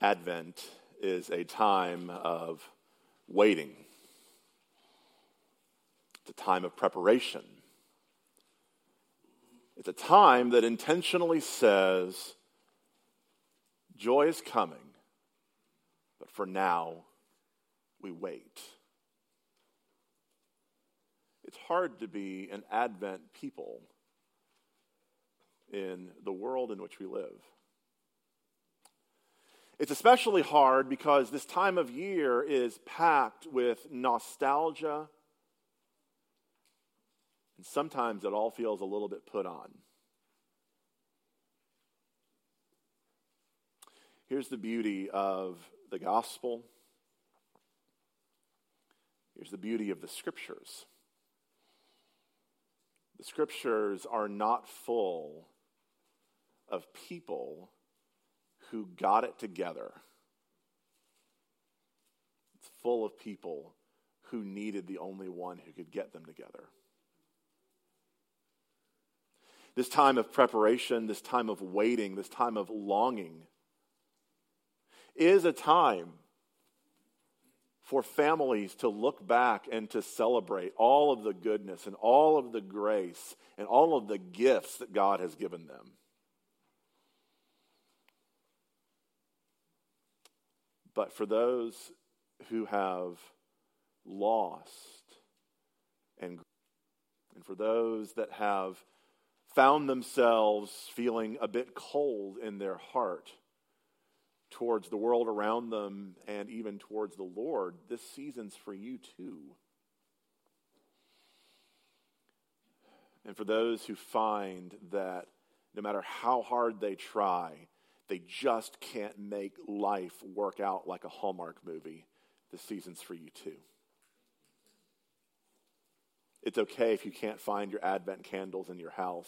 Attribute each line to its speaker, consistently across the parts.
Speaker 1: Advent is a time of waiting. It's a time of preparation. It's a time that intentionally says, joy is coming, but for now, we wait. It's hard to be an Advent people in the world in which we live. It's especially hard because this time of year is packed with nostalgia, and sometimes it all feels a little bit put on. Here's the beauty of the gospel. Here's the beauty of the scriptures. The scriptures are not full of people who got it together. It's full of people who needed the only one who could get them together. This time of preparation, this time of waiting, this time of longing is a time for families to look back and to celebrate all of the goodness and all of the grace and all of the gifts that God has given them. But for those who have lost and for those that have found themselves feeling a bit cold in their heart towards the world around them and even towards the Lord, this season's for you too. And for those who find that no matter how hard they try, they just can't make life work out like a Hallmark movie, this season's for you too. It's okay if you can't find your Advent candles in your house.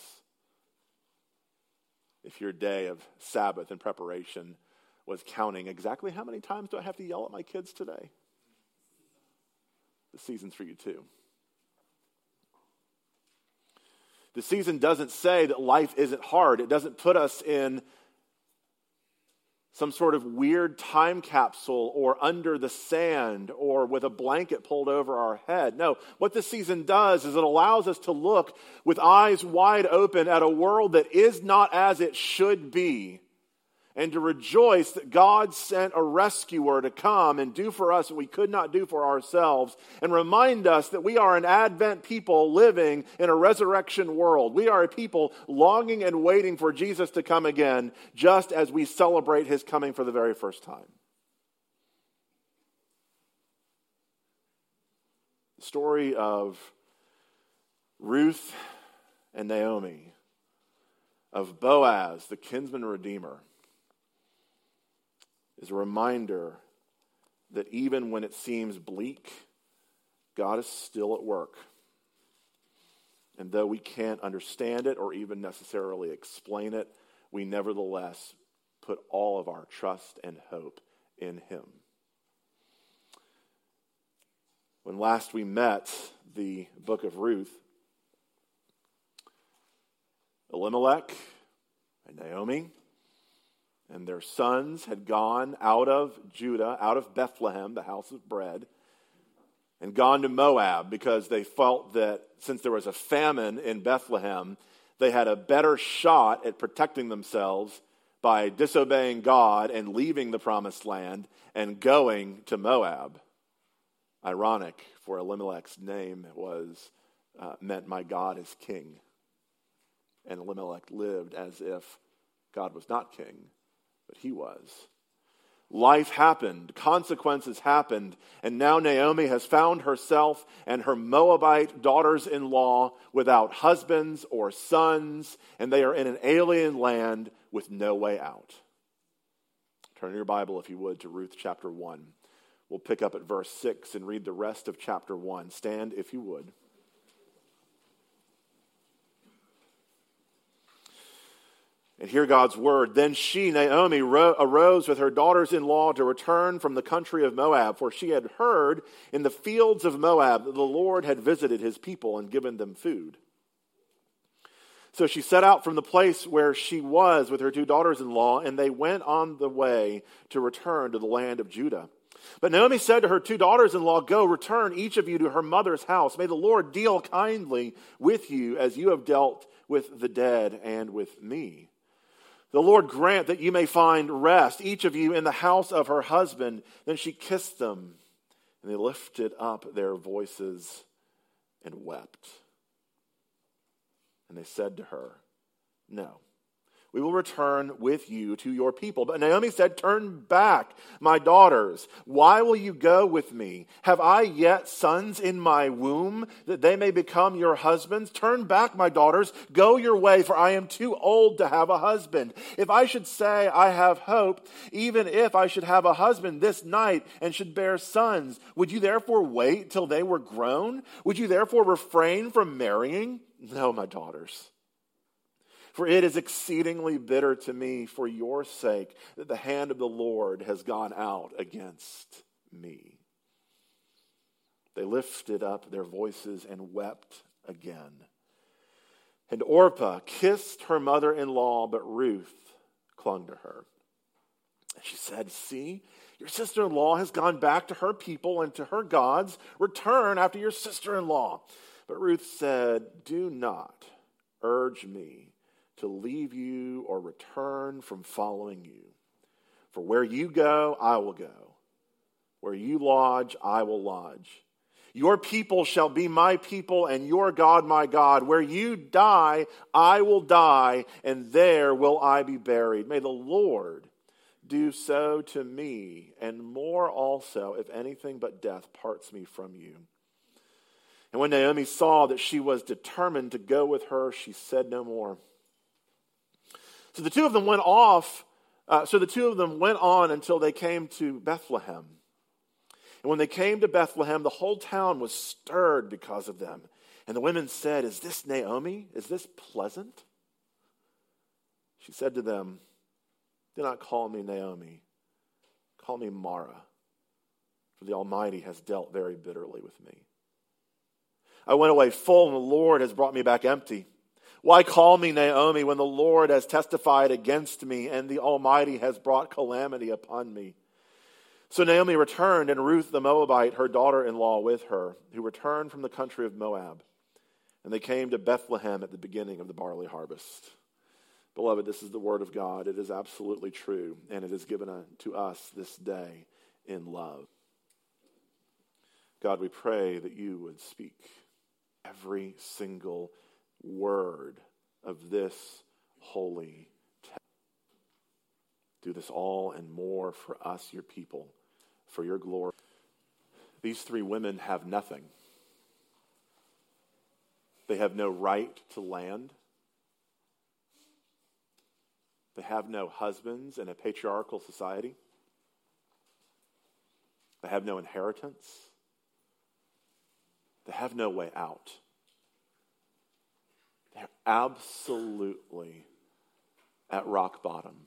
Speaker 1: If your day of Sabbath and preparation was counting exactly how many times do I have to yell at my kids today? The season's for you too. The season doesn't say that life isn't hard. It doesn't put us in some sort of weird time capsule or under the sand or with a blanket pulled over our head. No, what this season does is it allows us to look with eyes wide open at a world that is not as it should be, and to rejoice that God sent a rescuer to come and do for us what we could not do for ourselves, and remind us that we are an Advent people living in a resurrection world. We are a people longing and waiting for Jesus to come again, just as we celebrate his coming for the very first time. The story of Ruth and Naomi, of Boaz, the kinsman redeemer, is a reminder that even when it seems bleak, God is still at work. And though we can't understand it or even necessarily explain it, we nevertheless put all of our trust and hope in him. When last we met the book of Ruth, Elimelech and Naomi and their sons had gone out of Judah, out of Bethlehem, the house of bread, and gone to Moab because they felt that since there was a famine in Bethlehem, they had a better shot at protecting themselves by disobeying God and leaving the promised land and going to Moab. Ironic, for Elimelech's name meant my God is king. And Elimelech lived as if God was not king, but he was. Life happened, consequences happened, and now Naomi has found herself and her Moabite daughters-in-law without husbands or sons, and they are in an alien land with no way out. Turn your Bible, if you would, to Ruth chapter 1. We'll pick up at verse 6 and read the rest of chapter 1. Stand, if you would. And hear God's word. Then she, Naomi, arose with her daughters-in-law to return from the country of Moab, for she had heard in the fields of Moab that the Lord had visited his people and given them food. So she set out from the place where she was with her two daughters-in-law, and they went on the way to return to the land of Judah. But Naomi said to her two daughters-in-law, "Go, return each of you to her mother's house. May the Lord deal kindly with you as you have dealt with the dead and with me. The Lord grant that you may find rest, each of you in the house of her husband." Then she kissed them, and they lifted up their voices and wept. And they said to her, "No, we will return with you to your people." But Naomi said, "Turn back, my daughters. Why will you go with me? Have I yet sons in my womb, that they may become your husbands? Turn back, my daughters. Go your way, for I am too old to have a husband. If I should say I have hope, even if I should have a husband this night and should bear sons, would you therefore wait till they were grown? Would you therefore refrain from marrying? No, my daughters. For it is exceedingly bitter to me for your sake that the hand of the Lord has gone out against me." They lifted up their voices and wept again. And Orpah kissed her mother-in-law, but Ruth clung to her. And she said, "See, your sister-in-law has gone back to her people and to her gods. Return after your sister-in-law." But Ruth said, "Do not urge me to leave you or return from following you. For where you go, I will go. Where you lodge, I will lodge. Your people shall be my people, and your God my God. Where you die, I will die, and there will I be buried. May the Lord do so to me, and more also, if anything but death parts me from you." And when Naomi saw that she was determined to go with her, she said no more. So the two of them went on until they came to Bethlehem. And when they came to Bethlehem, the whole town was stirred because of them. And the women said, "Is this Naomi? Is this pleasant?" She said to them, "Do not call me Naomi. Call me Mara, for the Almighty has dealt very bitterly with me. I went away full, and the Lord has brought me back empty. Why call me Naomi when the Lord has testified against me, and the Almighty has brought calamity upon me?" So Naomi returned, and Ruth the Moabite, her daughter-in-law, with her, who returned from the country of Moab. And they came to Bethlehem at the beginning of the barley harvest. Beloved, this is the word of God. It is absolutely true, and it is given to us this day in love. God, we pray that you would speak every single word of this holy text. Do this all and more for us, your people, for your glory. These three women have nothing. They have no right to land. They have no husbands in a patriarchal society. They have no inheritance. They have no way out. They're absolutely at rock bottom.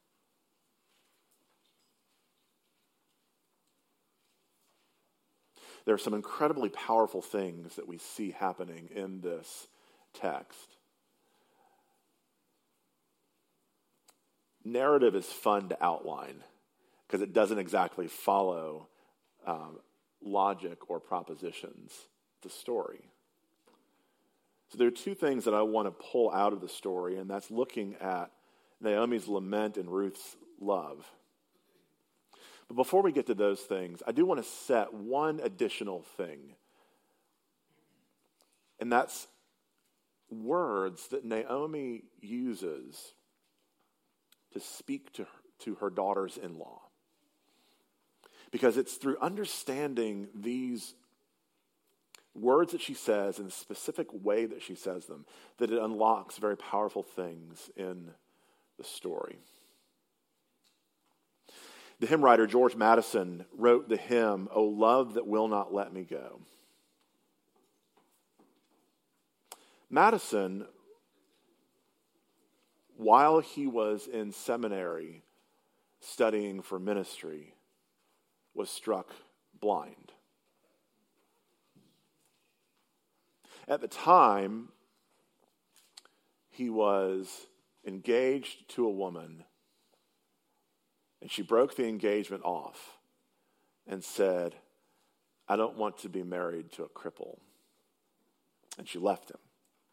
Speaker 1: There are some incredibly powerful things that we see happening in this text. Narrative is fun to outline because it doesn't exactly follow logic or propositions. The story. So there are two things that I want to pull out of the story, and that's looking at Naomi's lament and Ruth's love. But before we get to those things, I do want to set one additional thing, and that's words that Naomi uses to speak to her daughters-in-law. Because it's through understanding these words that she says in the specific way that she says them that it unlocks very powerful things in the story. The hymn writer George Madison wrote the hymn, "O Love That Will Not Let Me Go." Madison, while he was in seminary studying for ministry, was struck blind. At the time, he was engaged to a woman, and she broke the engagement off and said, I don't want to be married to a cripple. And she left him.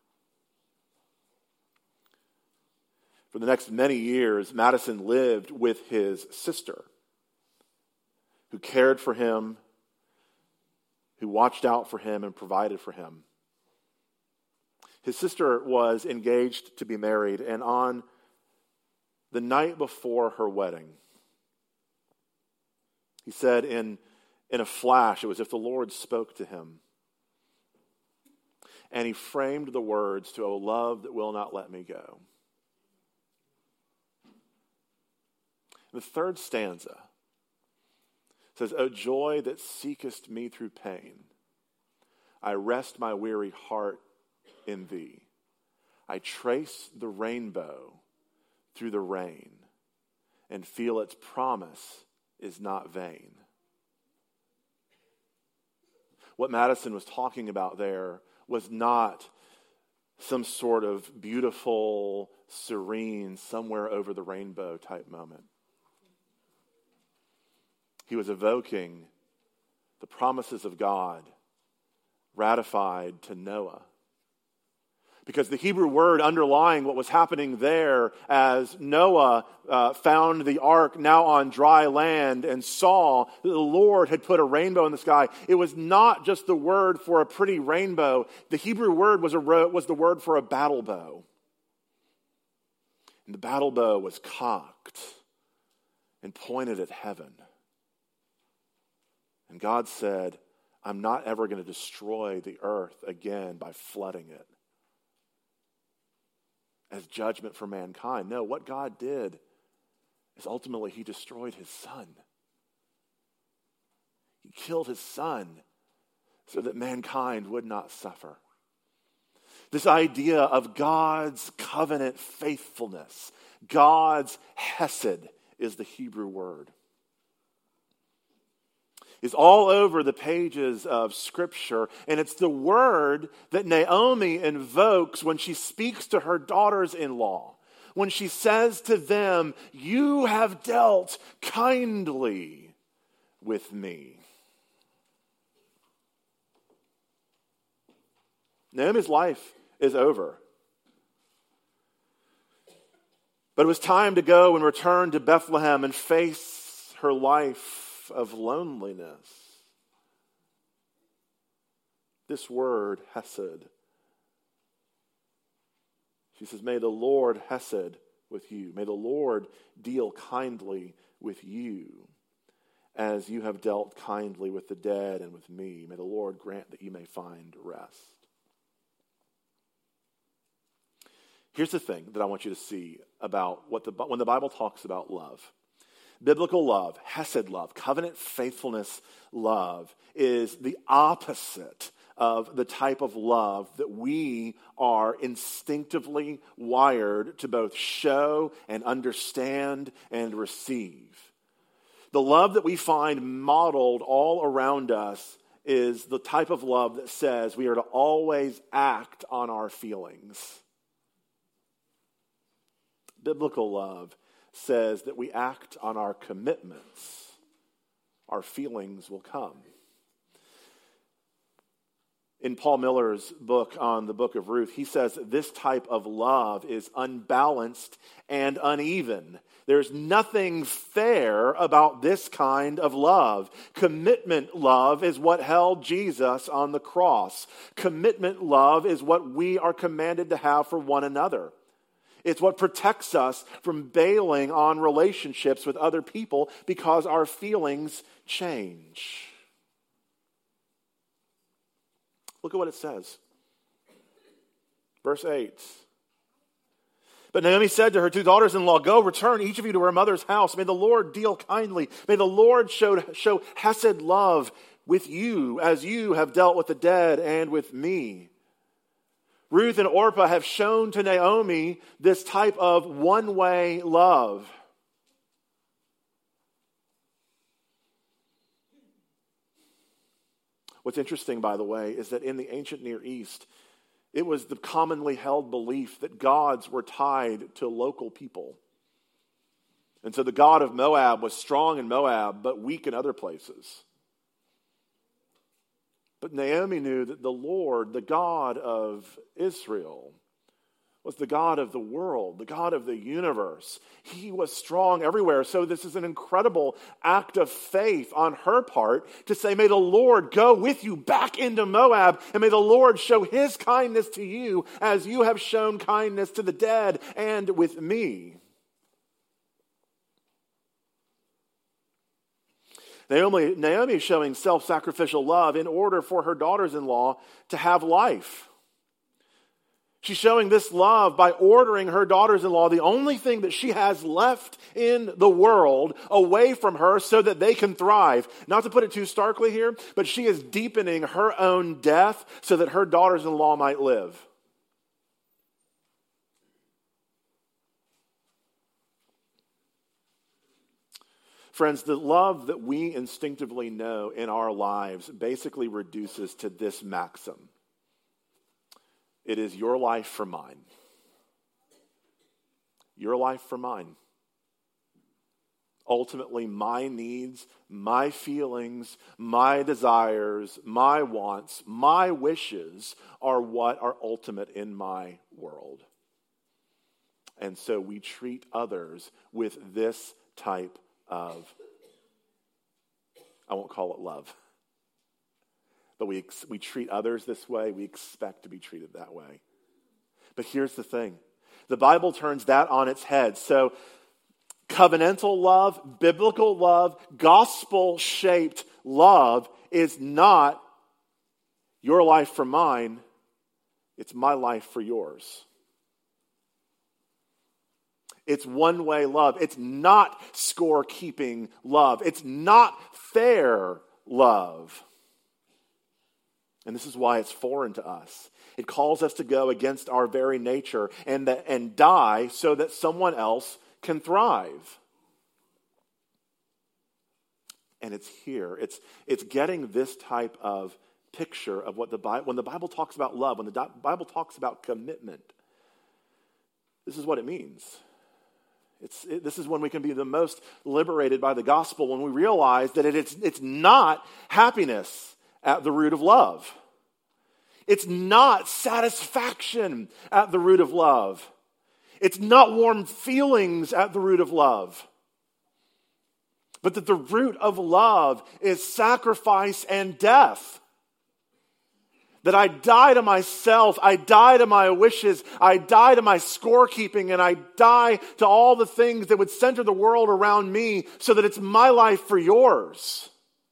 Speaker 1: For the next many years, Madison lived with his sister, who cared for him, who watched out for him and provided for him. His sister was engaged to be married, and on the night before her wedding, he said in a flash, it was as if the Lord spoke to him. And he framed the words to, "O love that will not let me go." The third stanza says, "O joy that seekest me through pain, I rest my weary heart in thee. I trace the rainbow through the rain and feel its promise is not vain." What Madison was talking about there was not some sort of beautiful, serene, somewhere over the rainbow type moment. He was evoking the promises of God ratified to Noah. Because the Hebrew word underlying what was happening there as Noah found the ark now on dry land and saw that the Lord had put a rainbow in the sky, it was not just the word for a pretty rainbow. The Hebrew word was the word for a battle bow. And the battle bow was cocked and pointed at heaven. And God said, I'm not ever going to destroy the earth again by flooding it as judgment for mankind. No, what God did is ultimately he destroyed his son. He killed his son so that mankind would not suffer. This idea of God's covenant faithfulness, God's hesed is the Hebrew word, is all over the pages of Scripture. And it's the word that Naomi invokes when she speaks to her daughters-in-law. When she says to them, you have dealt kindly with me. Naomi's life is over. But it was time to go and return to Bethlehem and face her life of loneliness. This word, hesed. She says, may the Lord hesed with you. May the Lord deal kindly with you as you have dealt kindly with the dead and with me. May the Lord grant that you may find rest. Here's the thing that I want you to see about when the Bible talks about love. Biblical love, hesed love, covenant faithfulness love is the opposite of the type of love that we are instinctively wired to both show and understand and receive. The love that we find modeled all around us is the type of love that says we are to always act on our feelings. Biblical love says that we act on our commitments. Our feelings will come. In Paul Miller's book on the book of Ruth, he says that this type of love is unbalanced and uneven. There's nothing fair about this kind of love. Commitment love is what held Jesus on the cross. Commitment love is what we are commanded to have for one another. It's what protects us from bailing on relationships with other people because our feelings change. Look at what it says. Verse 8. But Naomi said to her two daughters-in-law, go, return each of you to her mother's house. May the Lord deal kindly. May the Lord show hesed love with you as you have dealt with the dead and with me. Ruth and Orpah have shown to Naomi this type of one-way love. What's interesting, by the way, is that in the ancient Near East, It was the commonly held belief that gods were tied to local people. And so the god of Moab was strong in Moab, but weak in other places. But Naomi knew that the Lord, the God of Israel, was the God of the world, the God of the universe. He was strong everywhere. So this is an incredible act of faith on her part to say, may the Lord go with you back into Moab, and may the Lord show his kindness to you as you have shown kindness to the dead and with me. Naomi is showing self-sacrificial love in order for her daughters-in-law to have life. She's showing this love by ordering her daughters-in-law, the only thing that she has left in the world, away from her so that they can thrive. Not to put it too starkly here, but she is deepening her own death so that her daughters-in-law might live. Friends, the love that we instinctively know in our lives basically reduces to this maxim. It is your life for mine. Your life for mine. Ultimately, my needs, my feelings, my desires, my wants, my wishes are what are ultimate in my world. And so we treat others with this type of, I won't call it love, but we treat others this way. We expect to be treated that way. But here's the thing. The Bible turns that on its head. So covenantal love, biblical love, gospel-shaped love is not your life for mine. It's my life for yours. It's one-way love. It's not score-keeping love. It's not fair love. And this is why it's foreign to us. It calls us to go against our very nature and die so that someone else can thrive. And it's here. It's getting this type of picture of what when the Bible talks about love, when the Bible talks about commitment, this is what it means. This is when we can be the most liberated by the gospel, when we realize that it's not happiness at the root of love. It's not satisfaction at the root of love. It's not warm feelings at the root of love. But that the root of love is sacrifice and death. That I die to myself, I die to my wishes, I die to my scorekeeping, and I die to all the things that would center the world around me so that it's my life for yours.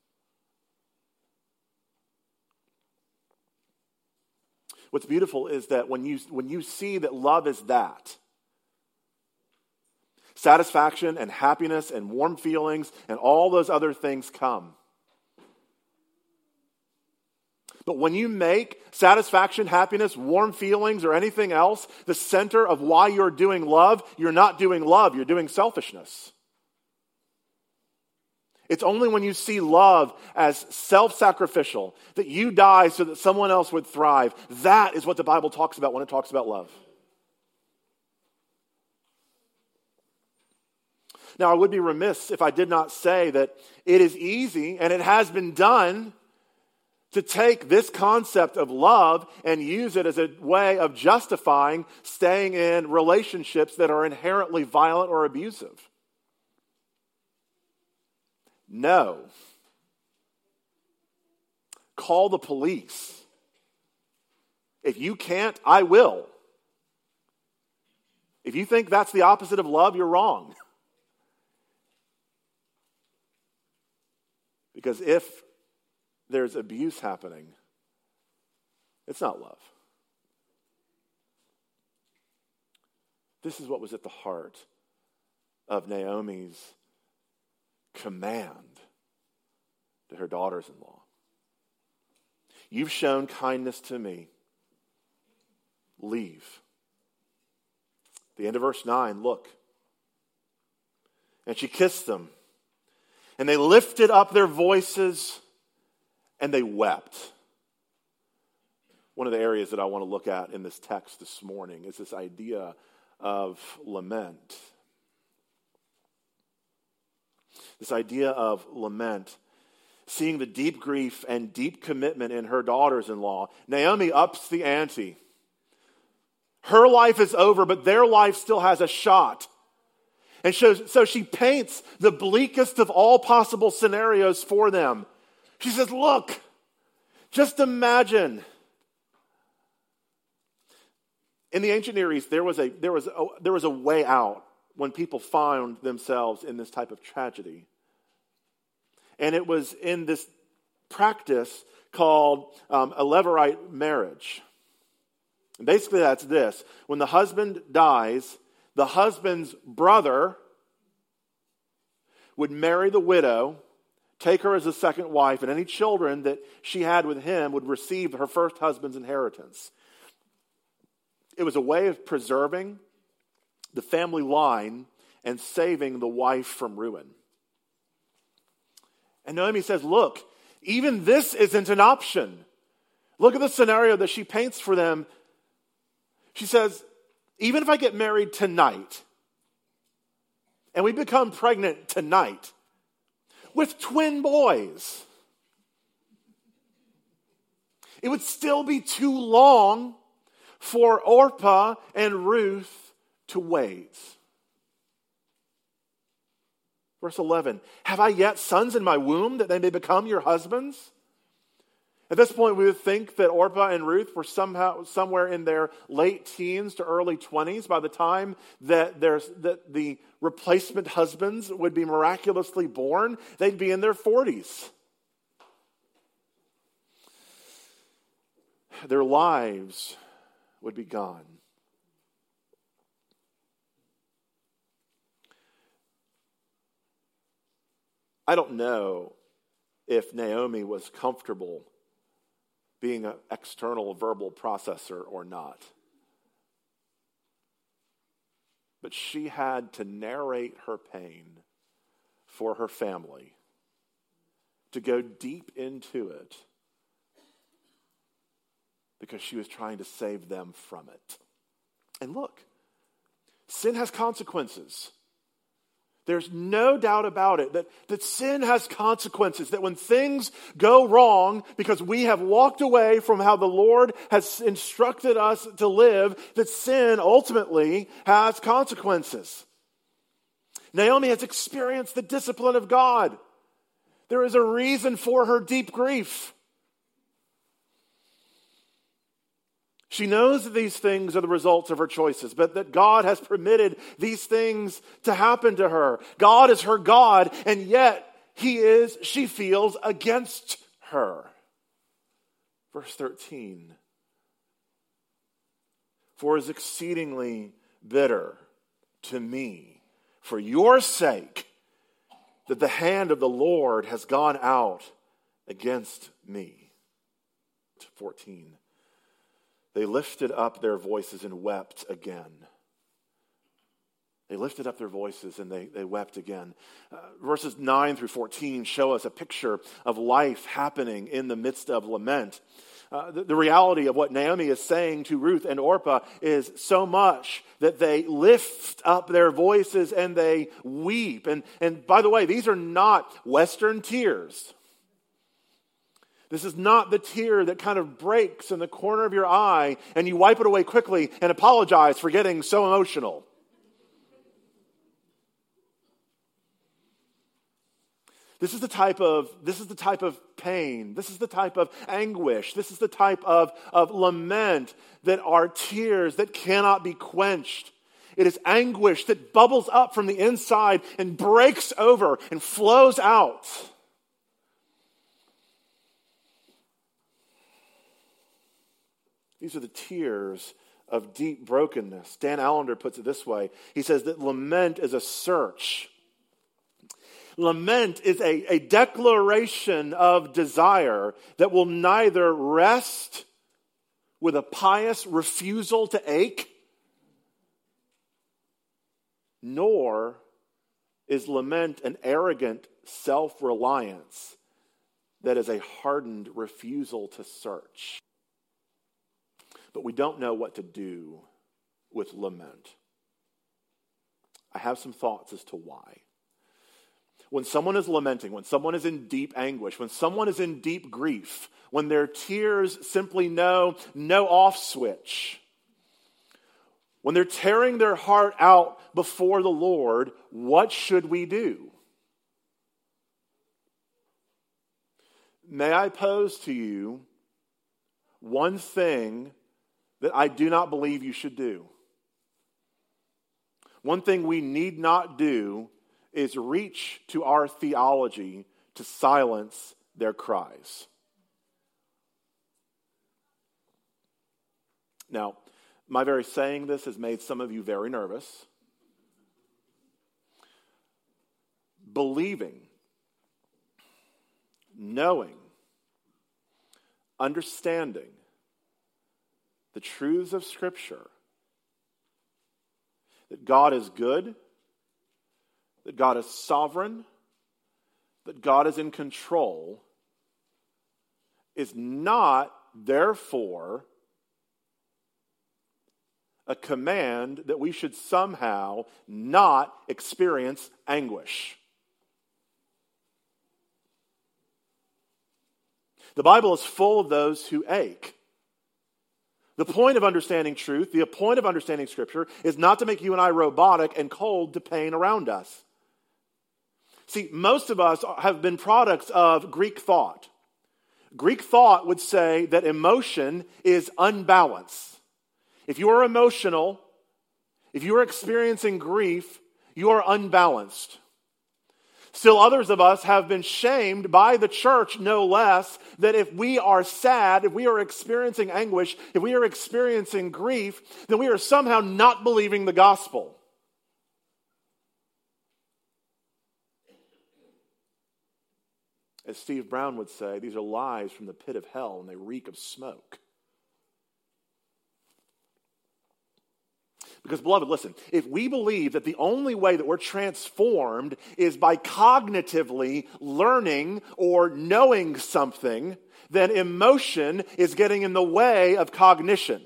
Speaker 1: What's beautiful is that when you see that love is that, satisfaction and happiness and warm feelings and all those other things come. But when you make satisfaction, happiness, warm feelings, or anything else the center of why you're doing love, you're not doing love, you're doing selfishness. It's only when you see love as self-sacrificial, that you die so that someone else would thrive. That is what the Bible talks about when it talks about love. Now, I would be remiss if I did not say that it is easy, and it has been done, to take this concept of love and use it as a way of justifying staying in relationships that are inherently violent or abusive. No. Call the police. If you can't, I will. If you think that's the opposite of love, you're wrong. Because if there's abuse happening, it's not love. This is what was at the heart of Naomi's command to her daughters-in-law. You've shown kindness to me. Leave. The end of verse 9, look. And she kissed them. And they lifted up their voices and they wept. one of the areas that I want to look at in this text this morning is this idea of lament. This idea of lament. Seeing the deep grief and deep commitment in her daughters-in-law, Naomi ups the ante. Her life is over, but their life still has a shot. And so she paints the bleakest of all possible scenarios for them. She says, look, just imagine. In the ancient Near East, there was a way out when people found themselves in this type of tragedy. And it was in this practice called a Levirate marriage. And basically that's this. When the husband dies, the husband's brother would marry the widow, take her as a second wife, and any children that she had with him would receive her first husband's inheritance. It was a way of preserving the family line and saving the wife from ruin. And Naomi says, look, even this isn't an option. Look at the scenario that she paints for them. She says, even if I get married tonight, and we become pregnant tonight with twin boys, it would still be too long for Orpah and Ruth to wait. Verse 11, have I yet sons in my womb that they may become your husbands? At this point, we would think that Orpah and Ruth were somewhere in their late teens to early 20s by the time that the replacement husbands would be miraculously born. They'd be in their 40s. Their lives would be gone. I don't know if Naomi was comfortable being an external verbal processor or not. But she had to narrate her pain for her family, to go deep into it, because she was trying to save them from it. And look, sin has consequences. There's no doubt about it that sin has consequences, that when things go wrong because we have walked away from how the Lord has instructed us to live, that sin ultimately has consequences. Naomi has experienced the discipline of God. There is a reason for her deep grief. She knows that these things are the results of her choices, but that God has permitted these things to happen to her. God is her God, and yet she feels against her. Verse 13. For it is exceedingly bitter to me, for your sake, that the hand of the Lord has gone out against me. 14. They lifted up their voices and wept again. They lifted up their voices and they wept again. Verses 9 through 14 show us a picture of life happening in the midst of lament. The reality of what Naomi is saying to Ruth and Orpah is so much that they lift up their voices and they weep. And by the way, these are not Western tears. This is not the tear that kind of breaks in the corner of your eye and you wipe it away quickly and apologize for getting so emotional. This is the type of pain. This is the type of anguish. This is the type of lament that are tears that cannot be quenched. It is anguish that bubbles up from the inside and breaks over and flows out. These are the tears of deep brokenness. Dan Allender puts it this way. He says that lament is a search. Lament is a declaration of desire that will neither rest with a pious refusal to ache, nor is lament an arrogant self-reliance that is a hardened refusal to search. but we don't know what to do with lament. I have some thoughts as to why. When someone is lamenting, when someone is in deep anguish, when someone is in deep grief, when their tears simply know no off switch, when they're tearing their heart out before the Lord, what should we do? May I pose to you one thing that I do not believe you should do. One thing we need not do is reach to our theology to silence their cries. Now, my very saying this has made some of you very nervous. Believing, knowing, understanding the truths of Scripture, that God is good, that God is sovereign, that God is in control, is not, therefore, a command that we should somehow not experience anguish. The Bible is full of those who ache. The point of understanding truth, the point of understanding Scripture, is not to make you and I robotic and cold to pain around us. See, most of us have been products of Greek thought. Greek thought would say that emotion is unbalanced. If you are emotional, if you are experiencing grief, you are unbalanced. Still others of us have been shamed by the church, no less, that if we are sad, if we are experiencing anguish, if we are experiencing grief, then we are somehow not believing the gospel. As Steve Brown would say, these are lies from the pit of hell and they reek of smoke. Because, beloved, listen, if we believe that the only way that we're transformed is by cognitively learning or knowing something, then emotion is getting in the way of cognition.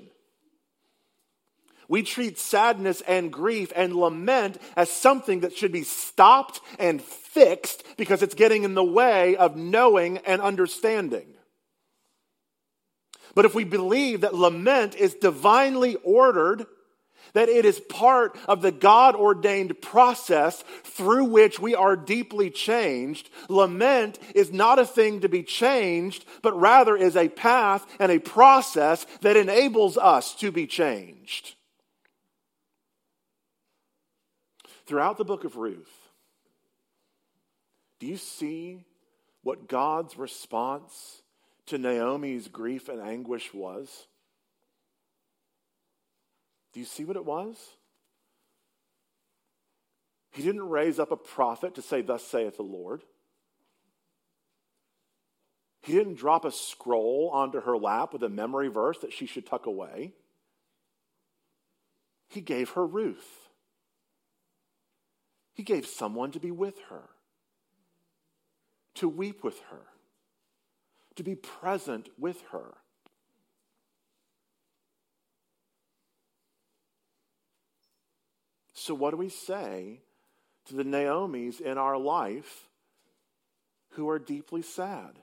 Speaker 1: We treat sadness and grief and lament as something that should be stopped and fixed because it's getting in the way of knowing and understanding. But if we believe that lament is divinely ordered, that it is part of the God-ordained process through which we are deeply changed, lament is not a thing to be changed, but rather is a path and a process that enables us to be changed. Throughout the book of Ruth, do you see what God's response to Naomi's grief and anguish was? Do you see what it was? He didn't raise up a prophet to say, "Thus saith the Lord." He didn't drop a scroll onto her lap with a memory verse that she should tuck away. He gave her Ruth. He gave someone to be with her, to weep with her, to be present with her. So what do we say to the Naomis in our life who are deeply sad?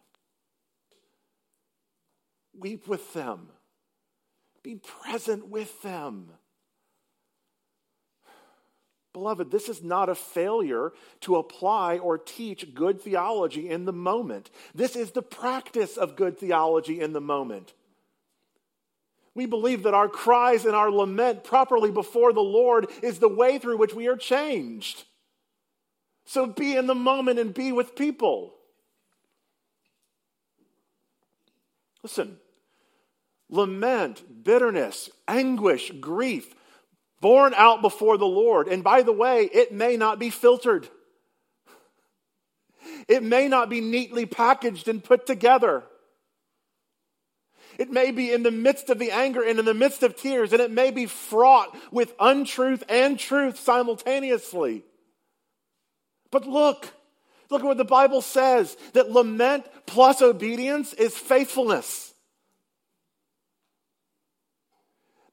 Speaker 1: Weep with them. Be present with them. Beloved, this is not a failure to apply or teach good theology in the moment. This is the practice of good theology in the moment. We believe that our cries and our lament properly before the Lord is the way through which we are changed. So be in the moment and be with people. Listen, lament, bitterness, anguish, grief, born out before the Lord. And by the way, it may not be filtered. It may not be neatly packaged and put together. It may be in the midst of the anger and in the midst of tears, and it may be fraught with untruth and truth simultaneously. But look at what the Bible says, that lament plus obedience is faithfulness.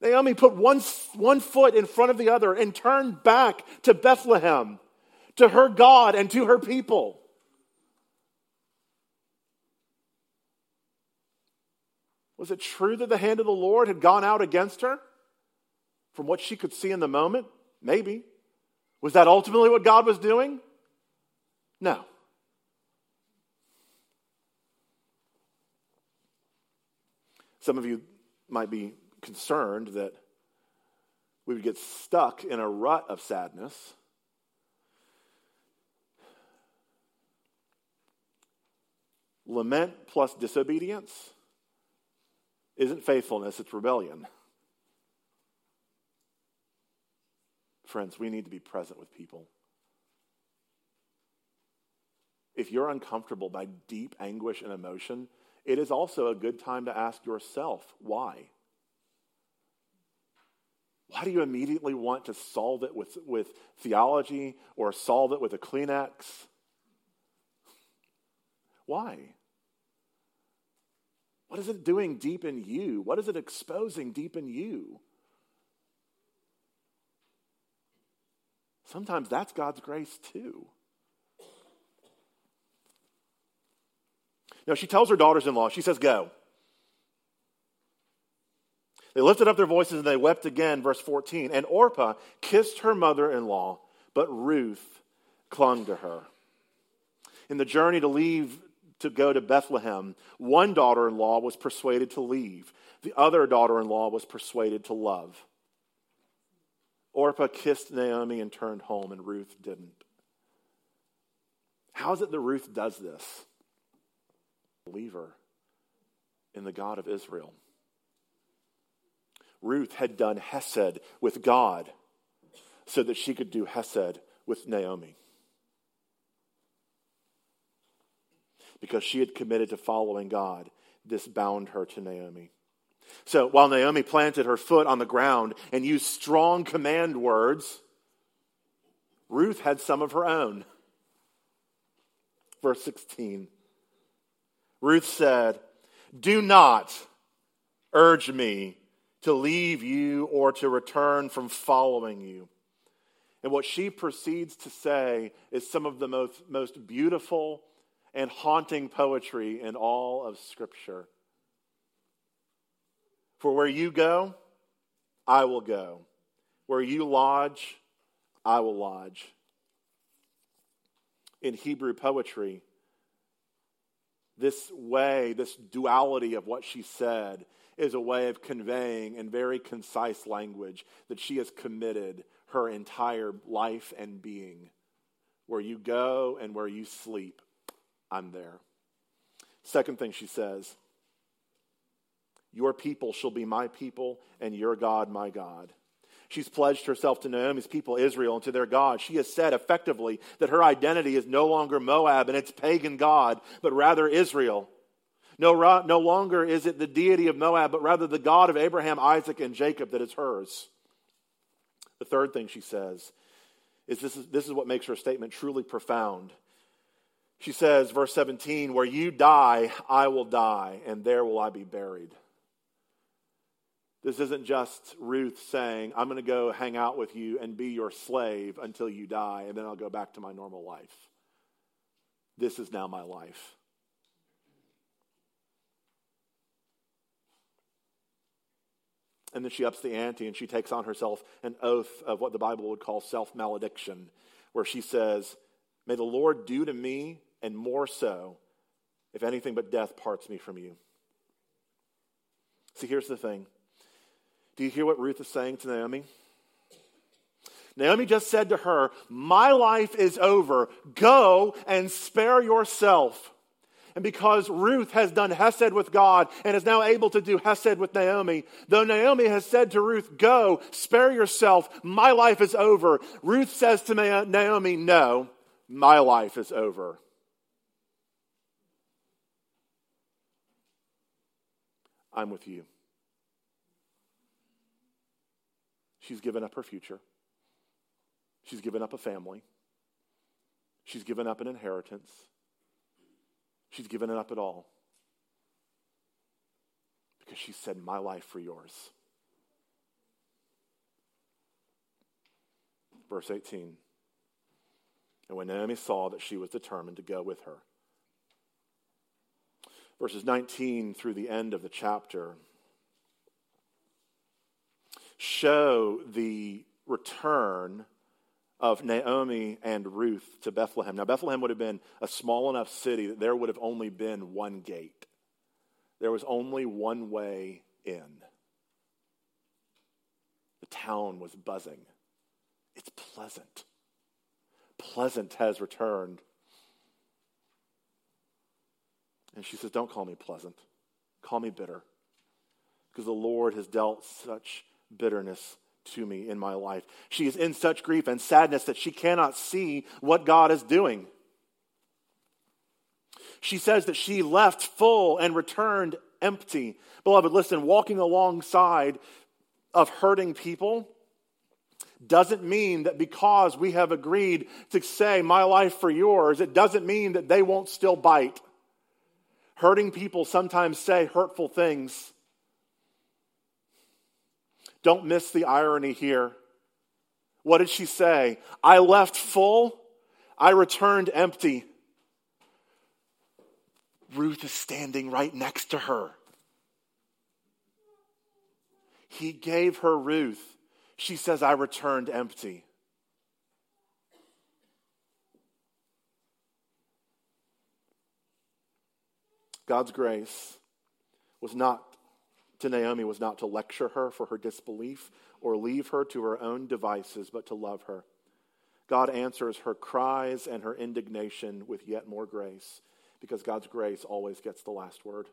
Speaker 1: Naomi put one foot in front of the other and turned back to Bethlehem, to her God and to her people. Was it true that the hand of the Lord had gone out against her? From what she could see in the moment? Maybe. Was that ultimately what God was doing? No. Some of you might be concerned that we would get stuck in a rut of sadness. Lament plus disobedience isn't faithfulness, it's rebellion. Friends, we need to be present with people. If you're uncomfortable by deep anguish and emotion, it is also a good time to ask yourself, why? Why do you immediately want to solve it with theology or solve it with a Kleenex? Why? What is it doing deep in you? What is it exposing deep in you? Sometimes that's God's grace too. Now, she tells her daughters-in-law, she says, go. They lifted up their voices and they wept again, verse 14. And Orpah kissed her mother-in-law, but Ruth clung to her. In the journey to leave to go to Bethlehem, one daughter-in-law was persuaded to leave. The other daughter-in-law was persuaded to love. Orpah kissed Naomi and turned home, and Ruth didn't. How is it that Ruth does this? Believer in the God of Israel. Ruth had done hesed with God so that she could do hesed with Naomi. Because she had committed to following God, this bound her to Naomi. So while Naomi planted her foot on the ground and used strong command words, Ruth had some of her own. Verse 16. Ruth said, do not urge me to leave you or to return from following you. And what she proceeds to say is some of the most beautiful and haunting poetry in all of Scripture. For where you go, I will go. Where you lodge, I will lodge. In Hebrew poetry, this duality of what she said is a way of conveying in very concise language that she has committed her entire life and being. Where you go and where you sleep, I'm there. Second thing she says, your people shall be my people and your God my God. She's pledged herself to Naomi's people, Israel, and to their God. She has said effectively that her identity is no longer Moab and its pagan God, but rather Israel. No longer is it the deity of Moab, but rather the God of Abraham, Isaac, and Jacob that is hers. The third thing she says is this is what makes her statement truly profound. She says, verse 17, where you die, I will die, and there will I be buried. This isn't just Ruth saying, I'm going to go hang out with you and be your slave until you die, and then I'll go back to my normal life. This is now my life. And then she ups the ante and she takes on herself an oath of what the Bible would call self-malediction, where she says, may the Lord do to me, and more so, if anything but death parts me from you. See, here's the thing. Do you hear what Ruth is saying to Naomi? Naomi just said to her, my life is over. Go and spare yourself. And because Ruth has done hesed with God and is now able to do hesed with Naomi, though Naomi has said to Ruth, go, spare yourself, my life is over, Ruth says to Naomi, no, my life is over. I'm with you. She's given up her future. She's given up a family. She's given up an inheritance. She's given it up at all. Because she said, my life for yours. Verse 18. And when Naomi saw that she was determined to go with her. Verses 19 through the end of the chapter show the return of Naomi and Ruth to Bethlehem. Now, Bethlehem would have been a small enough city that there would have only been one gate. There was only one way in. The town was buzzing. It's pleasant. Pleasant has returned. And she says, don't call me pleasant. Call me bitter. Because the Lord has dealt such bitterness to me in my life. She is in such grief and sadness that she cannot see what God is doing. She says that she left full and returned empty. Beloved, listen, walking alongside of hurting people doesn't mean that because we have agreed to say my life for yours, it doesn't mean that they won't still bite. Hurting people sometimes say hurtful things. Don't miss the irony here. What did she say? I left full, I returned empty. Ruth is standing right next to her. He gave her Ruth. She says, I returned empty. God's grace to Naomi was not to lecture her for her disbelief or leave her to her own devices, but to love her. God answers her cries and her indignation with yet more grace, because God's grace always gets the last word.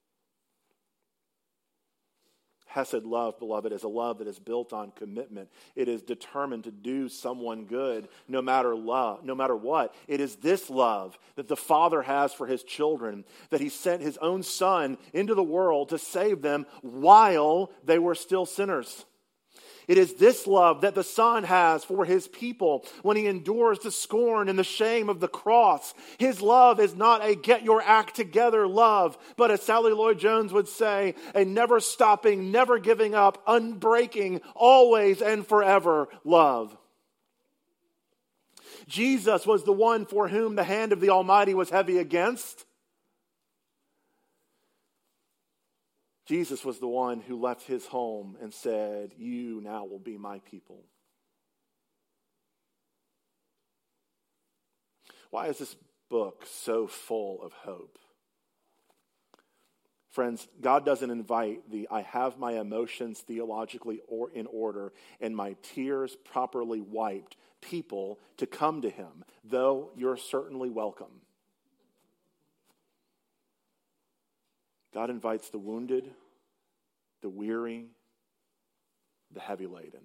Speaker 1: Hesed love, beloved, is a love that is built on commitment. It is determined to do someone good no matter what. It is this love that the Father has for his children, that he sent his own Son into the world to save them while they were still sinners. It is this love that the Son has for his people when he endures the scorn and the shame of the cross. His love is not a get your act together love, but as Sally Lloyd Jones would say, a never stopping, never giving up, unbreaking, always and forever love. Jesus was the one for whom the hand of the Almighty was heavy against. Jesus was the one who left his home and said, you now will be my people. Why is this book so full of hope? Friends, God doesn't invite the I have my emotions theologically or in order and my tears properly wiped people to come to him, though you're certainly welcome. God invites the wounded, the weary, the heavy laden.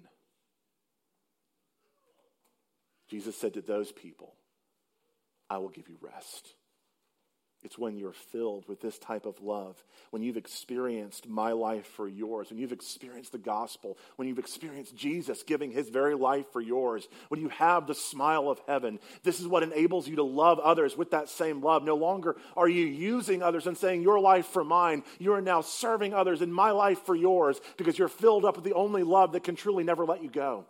Speaker 1: Jesus said to those people, I will give you rest. It's when you're filled with this type of love, when you've experienced my life for yours, when you've experienced the gospel, when you've experienced Jesus giving his very life for yours, when you have the smile of heaven. This is what enables you to love others with that same love. No longer are you using others and saying your life for mine. You are now serving others in my life for yours because you're filled up with the only love that can truly never let you go.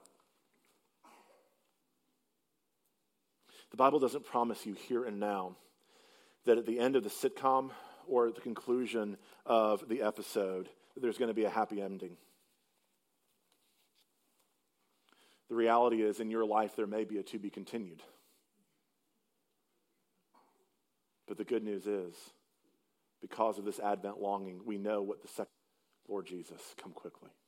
Speaker 1: The Bible doesn't promise you here and now that at the end of the sitcom or at the conclusion of the episode, that there's going to be a happy ending. The reality is, in your life, there may be a to be continued. But the good news is, because of this Advent longing, we know what the second, Lord Jesus, come quickly.